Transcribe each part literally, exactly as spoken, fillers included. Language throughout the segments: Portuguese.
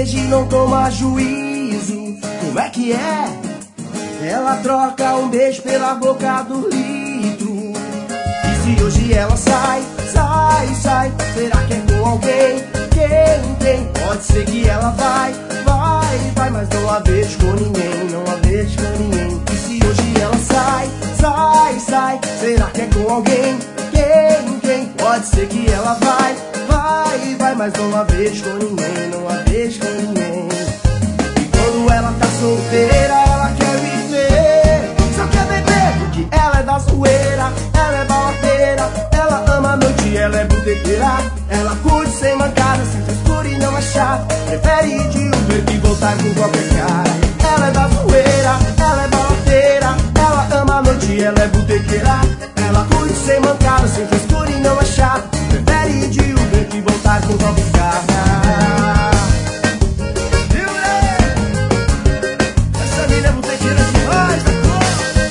cerveja e não toma juízo. Como é que é? Ela troca um beijo pela boca do litro. E se hoje ela sai, sai, sai, será que é com alguém? Quem, quem? Pode ser que ela vai, vai, vai, mas não a vejo com ninguém, não a vejo com ninguém. E se hoje ela sai, sai, sai, será que é com alguém? Quem, quem? Pode ser que ela vai, vai, vai, mas não a vejo com ninguém, não a vejo com ninguém. E quando ela tá solteira, ela quer viver, só quer beber, porque ela é da zoeira, ela é baladeira, ela ama a noite, ela é botequeira, ela curte sem mancada, sem frescura e não é chata, prefere ir de Uber e voltar com qualquer cara. Ela é da zoeira, ela é baladeira, ela ama a noite, ela é botequeira, ela curte sem mancada, sem frescura e não é chata, prefere ir de Uber e voltar com qualquer cara. Essa mina é botequeira demais, tá bom?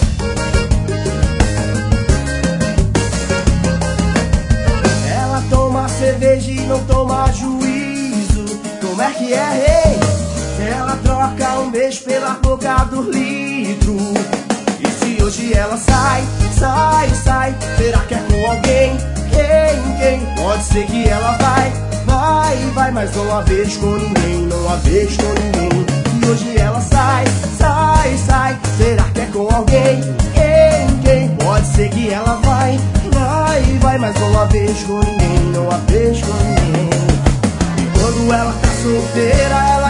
Ela toma cerveja e não toma juízo. Como é que é, rei? Ela troca um beijo pela boca do litro. E se hoje ela sai, sai, sai, será que é com alguém? Quem, quem? Pode ser que ela vai, vai, vai, mas não a vejo com ninguém, não a vejo com ninguém. E hoje ela sai, sai, sai, será que é com alguém? Quem, quem? Pode ser que ela vai, vai, vai, mas não a vejo com ninguém, não a vejo com ninguém. E quando ela tá solteira, ela